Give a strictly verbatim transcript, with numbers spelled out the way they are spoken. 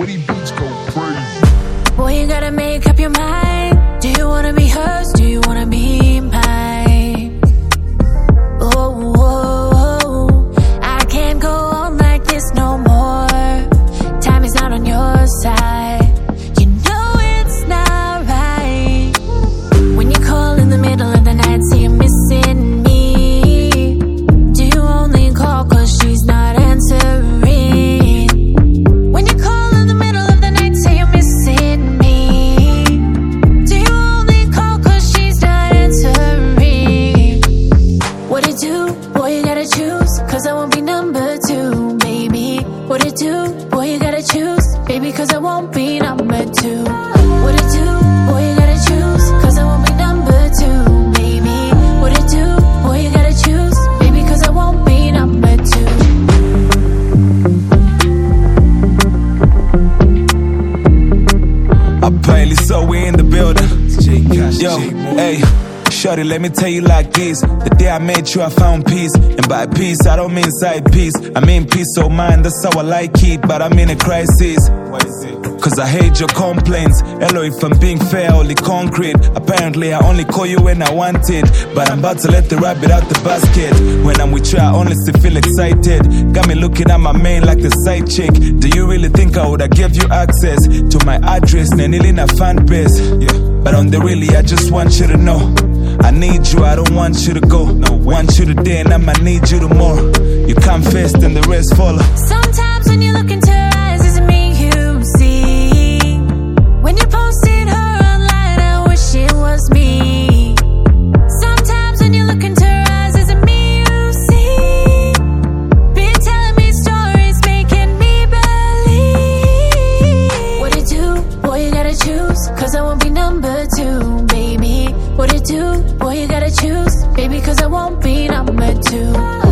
Teddy Beats go crazy. Boy, you gotta make up your mind. Do you wanna be hers? Do you wanna be mine? Oh, oh, oh. I can't go on like this no more. Time is not on your side. You know it's not right. When you call in the middle of the night, say you're missing me. Do you only call cause she's not answering? When you call in the middle of the night, say you're missing me. Do you only call cause she's not answering? What it do? Boy, you gotta choose, cause I won't be number two, baby. What it do? Boy, you gotta choose, baby, cause I won't be number two. What it do? Boy, you gotta choose, cause I won't be number two, baby. What it do? Boy, you gotta choose, baby, cause I won't be number two. Apparently, so we in the building. Yo, hey, shorty, let me tell you like this. The day I met you, I found peace. And by peace, I don't mean side peace. I mean peace of mind, that's how I like it. But I'm in a crisis. Cause I hate your complaints. Hello, if I'm being fair, only concrete. Apparently, I only call you when I want it. But I'm about to let the rabbit out the basket. When I'm with you, I honestly feel excited. Got me looking at my main like the side chick. Do you really think I would've gave you access to my address? Nenilina fan base. Yeah. But on the really, I just want you to know I need you, I don't want you to go. No, want you today and I'ma need you tomorrow. You come first and the rest follow. Sometimes when you look into her eyes, it's me you see. When you posted her online, I wish it was me. Sometimes when you look into her eyes, it's me you see. Been telling me stories, making me believe. What it do? Boy, you gotta choose, cause I won't be number two, baby. What it do? Boy, you gotta choose, baby, cause I won't be number two.